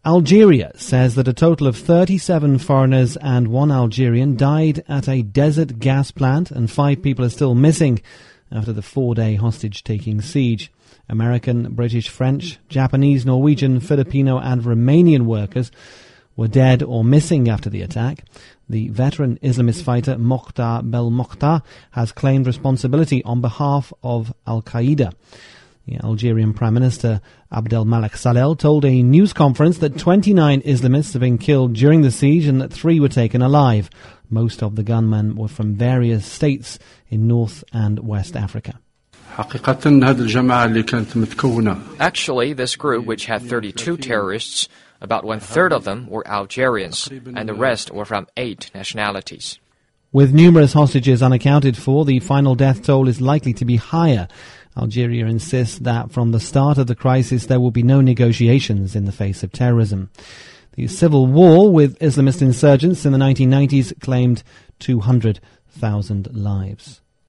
Algeria says that a total of 37 foreigners and one Algerian died at a desert gas plant, and 5 people are still missing after the 4-day hostage-taking siege. American, British, French, Japanese, Norwegian, Filipino and Romanian workers were dead or missing after the attack. The veteran Islamist fighter Mokhtar Belmokhtar has claimed responsibility on behalf of Al-Qaeda. The Algerian Prime Minister Abdelmalek Salel told a news conference that 29 Islamists have been killed during the siege and that 3 were taken alive. Most of the gunmen were from various states in North and West Africa. Actually, this group, which had 32 terrorists, about 1/3 of them were Algerians, and the rest were from 8 nationalities. With numerous hostages unaccounted for, the final death toll is likely to be higher. Algeria insists that from the start of the crisis there will be no negotiations in the face of terrorism. The civil war with Islamist insurgents in the 1990s claimed 200,000 lives.